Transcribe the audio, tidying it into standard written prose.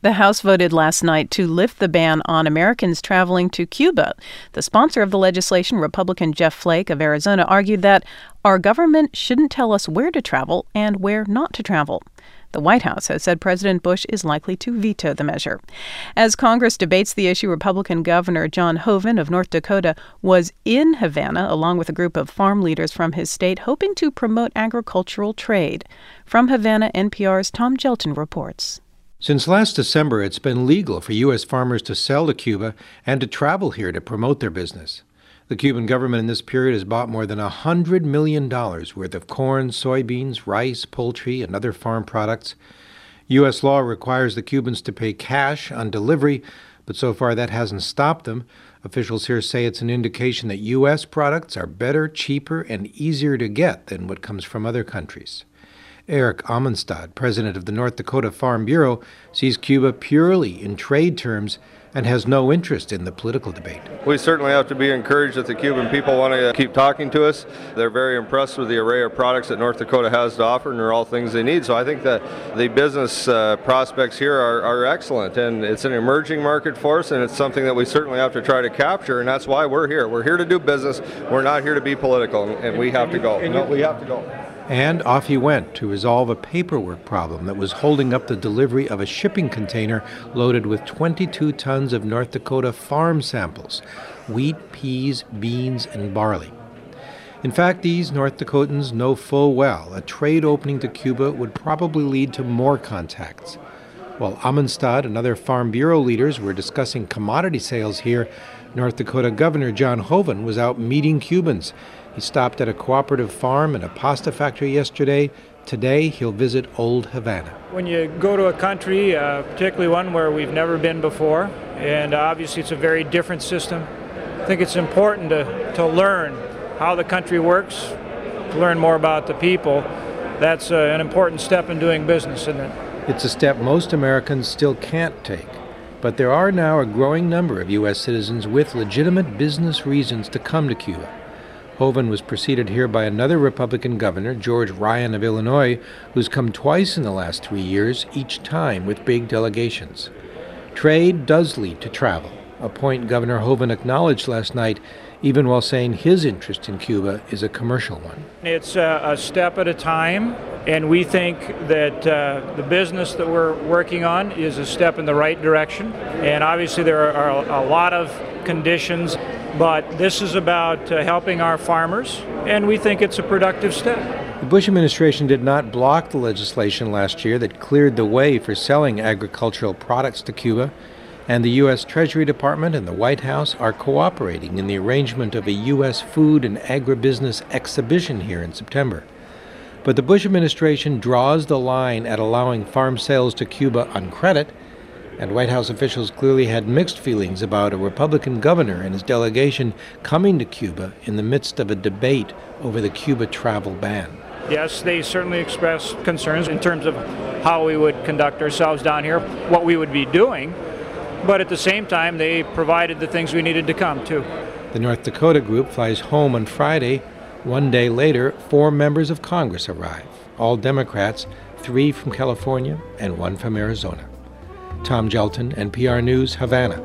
The House voted last night to lift the ban on Americans traveling to Cuba. The sponsor of the legislation, Republican Jeff Flake of Arizona, argued that our government shouldn't tell us where to travel and where not to travel. The White House has said President Bush is likely to veto the measure. As Congress debates the issue, Republican Governor John Hoeven of North Dakota was in Havana along with a group of farm leaders from his state, hoping to promote agricultural trade. From Havana, NPR's Tom Gelton reports. Since last December, it's been legal for U.S. farmers to sell to Cuba and to travel here to promote their business. The Cuban government in this period has bought more than $100 million worth of corn, soybeans, rice, poultry, and other farm products. U.S. law requires the Cubans to pay cash on delivery, but so far that hasn't stopped them. Officials here say it's an indication that U.S. products are better, cheaper, and easier to get than what comes from other countries. Eric Amundstad, president of the North Dakota Farm Bureau, sees Cuba purely in trade terms and has no interest in the political debate. We certainly have to be encouraged that the Cuban people want to keep talking to us. They're very impressed with the array of products that North Dakota has to offer, and they're all things they need. So I think that the business prospects here are excellent, and it's an emerging market for us, and it's something that we certainly have to try to capture, and that's why we're here. We're here to do business. We're not here to be political, and we have to go. No, we have to go. And off he went to resolve a paperwork problem that was holding up the delivery of a shipping container loaded with 22 tons of North Dakota farm samples: wheat, peas, beans, and barley. In fact, these North Dakotans know full well a trade opening to Cuba would probably lead to more contacts. While Amundstad and other Farm Bureau leaders were discussing commodity sales here, North Dakota Governor John Hoeven was out meeting Cubans. He stopped at a cooperative farm and a pasta factory yesterday. Today, he'll visit Old Havana. When you go to a country, particularly one where we've never been before, and obviously it's a very different system, I think it's important to learn how the country works, to learn more about the people. That's an important step in doing business, isn't it? It's a step most Americans still can't take. But there are now a growing number of U.S. citizens with legitimate business reasons to come to Cuba. Hoeven was preceded here by another Republican governor, George Ryan of Illinois, who's come twice in the last 3 years, each time with big delegations. Trade does lead to travel, a point Governor Hoeven acknowledged last night, even while saying his interest in Cuba is a commercial one. It's a step at a time, and we think that the business that we're working on is a step in the right direction. And obviously there are a lot of conditions, but this is about helping our farmers, and we think it's a productive step. The Bush administration did not block the legislation last year that cleared the way for selling agricultural products to Cuba, and the U.S. Treasury Department and the White House are cooperating in the arrangement of a U.S. food and agribusiness exhibition here in September. But the Bush administration draws the line at allowing farm sales to Cuba on credit, and White House officials clearly had mixed feelings about a Republican governor and his delegation coming to Cuba in the midst of a debate over the Cuba travel ban. Yes, they certainly expressed concerns in terms of how we would conduct ourselves down here, what we would be doing, but at the same time, they provided the things we needed to come to. The North Dakota group flies home on Friday. 1 day later, 4 members of Congress arrive, all Democrats, 3 from California and 1 from Arizona. Tom Gelton, NPR News, Havana.